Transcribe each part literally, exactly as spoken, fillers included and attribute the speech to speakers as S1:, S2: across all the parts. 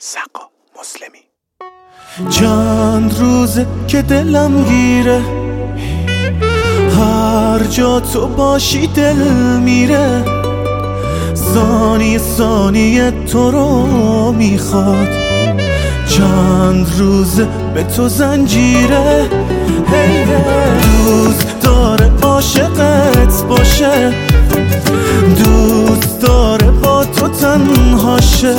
S1: سقا مسلمی.
S2: چند روزه که دلم گیره، هر جا تو باشی دل میره، ثانیه ثانیه تو رو میخواد. چند روزه به تو زنجیره، دوست داره عاشقت باشه، دوست داره با تو تنهاشه،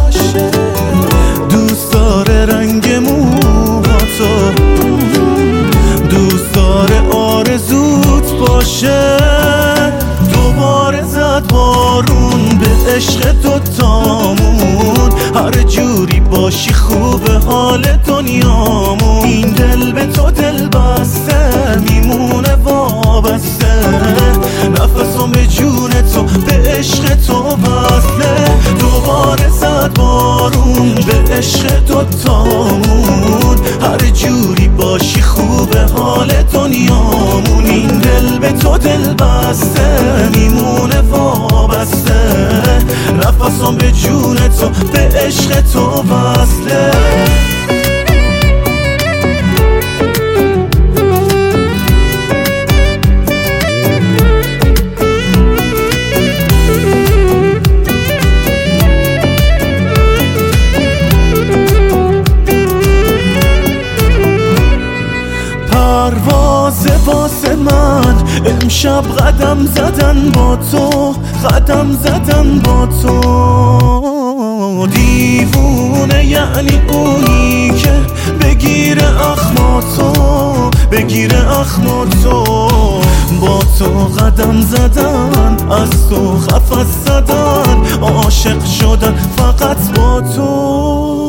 S2: دوست داره رنگ موهاتو، دوست داره آرزوت باشه. دوباره زد بارون به عشق دوتامون، هر جوری باشی خوب حال دنیامون. این دل به تو دل بسته میمونه وابسته، نفسم به جون تو به عشق تو وصله. دوباره زد بارون به عشق دوتامون، هر جوری باشی خوب حال دنیامون. این دل به تو دل بسته میمونه وابسته، نفسم به جون تو به عشق تو وصله. پروازه واسه من امشب قدم زدن با تو، قدم زدن با تو. دیوونه یعنی اونی که بگیره اخماتو، بگیره اخماتو. با تو قدم زدن، از تو خفت زدن، عاشق شدن فقط با تو.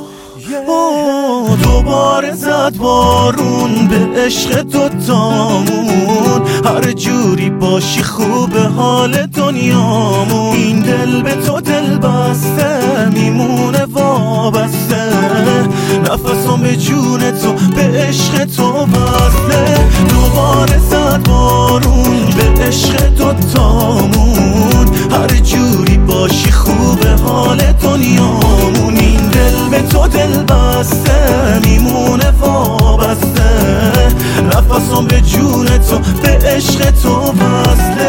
S2: دوباره زد بارون به عشق دوتامون، هر جوری باشی خوب حال دنیامون. این دل به تو دل بسته میمونه وابسته، نفسم به جون تو به عشق تو وصله. دوباره زد بارون به عشق دوتامون، هر جوری باشی خوب حال دنیامون. این دل به تو دل بسته میمونه وابسته، نفسم به جون تو به عشق تو وصله.